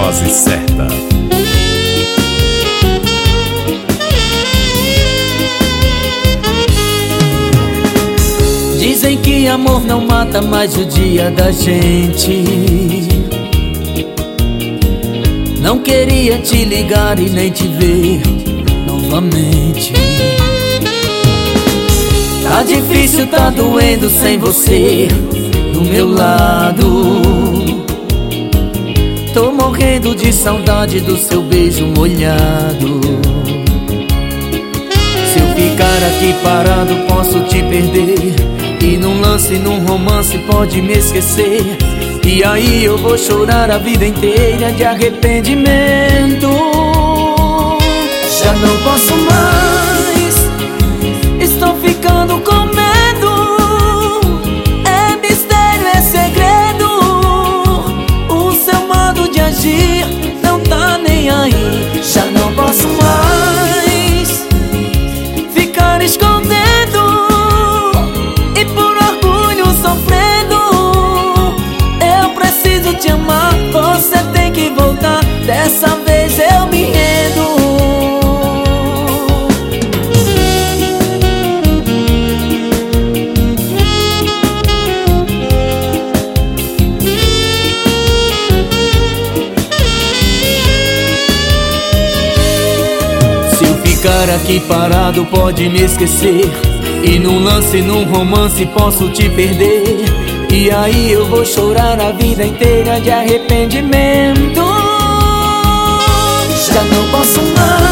dose certa. Dizem que amor não mata, mais o dia da gente. Não queria te ligar e nem te ver novamente. Tá difícil, tá doendo sem você do meu lado. Tô morrendo de saudade do seu beijo molhado. Se eu ficar aqui parado posso te perder, e num lance, num romance pode me esquecer. E aí eu vou chorar a vida inteira de arrependimento. Já não posso mais, estou ficando com medo. É mistério, é segredo. O seu modo de agir não tá nem aí. Já não posso mais ficar escondendo e por orgulho sofrendo. Eu preciso te amar, você tem que voltar. Dessa vez eu me rendo. Ficar aqui parado pode me esquecer, e num lance, num romance posso te perder. E aí eu vou chorar a vida inteira de arrependimento. Já não posso mais